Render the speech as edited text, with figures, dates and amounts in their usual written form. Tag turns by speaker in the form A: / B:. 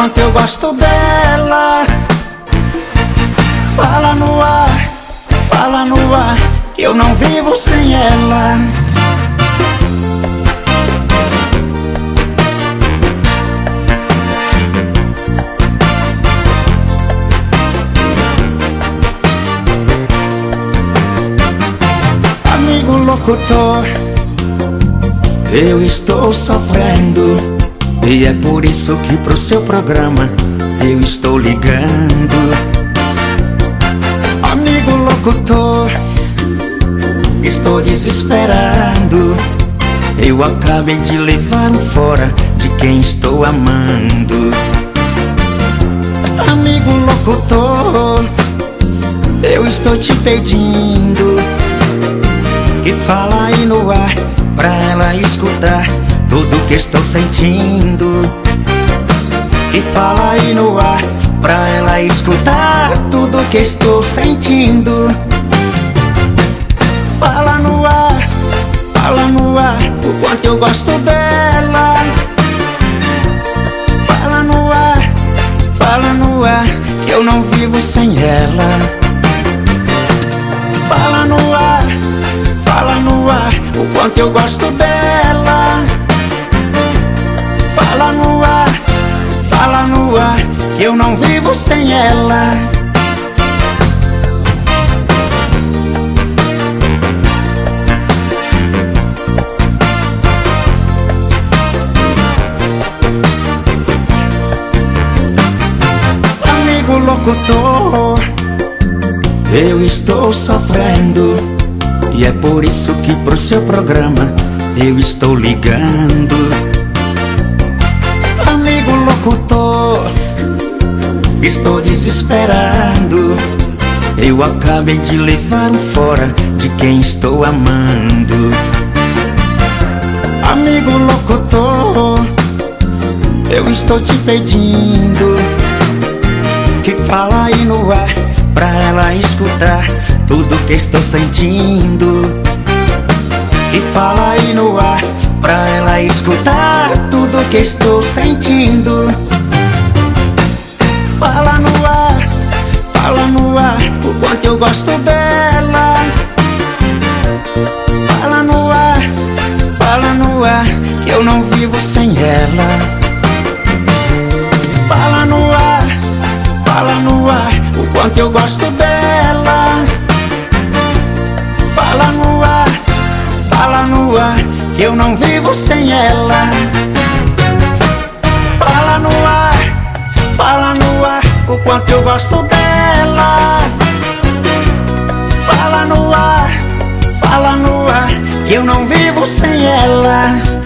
A: quanto eu gosto dela. Fala no ar, que eu não vivo sem ela. Amigo locutor, eu estou sofrendo, e é por isso que pro seu programa eu estou ligando. Amigo locutor, estou desesperado, eu acabei de levar um fora de quem estou amando. Amigo locutor, eu estou te pedindo que fala aí no ar pra ela escutar tudo que estou sentindo. Que fala aí no ar pra ela escutar tudo que estou sentindo. Fala no ar, o quanto eu gosto dela. Fala no ar, que eu não vivo sem ela. Fala no ar, o quanto eu gosto dela. Fala no ar, que eu não vivo sem ela. Amigo locutor, eu estou sofrendo, e é por isso que pro seu programa eu estou ligando. Amigo locutor, estou desesperado, eu acabei de levar um fora de quem estou amando. Amigo locutor, eu estou te pedindo que fala aí no ar pra ela escutar tudo que estou sentindo. Que fala aí no ar pra ela escutar tudo que estou sentindo. Fala no ar, o quanto eu gosto dela. Fala no ar, que eu não vivo sem ela. Fala no ar, o quanto eu gosto dela. Fala no ar, que eu não vivo sem ela. Fala no ar, o quanto eu gosto dela. Fala no ar, que eu não vivo sem ela.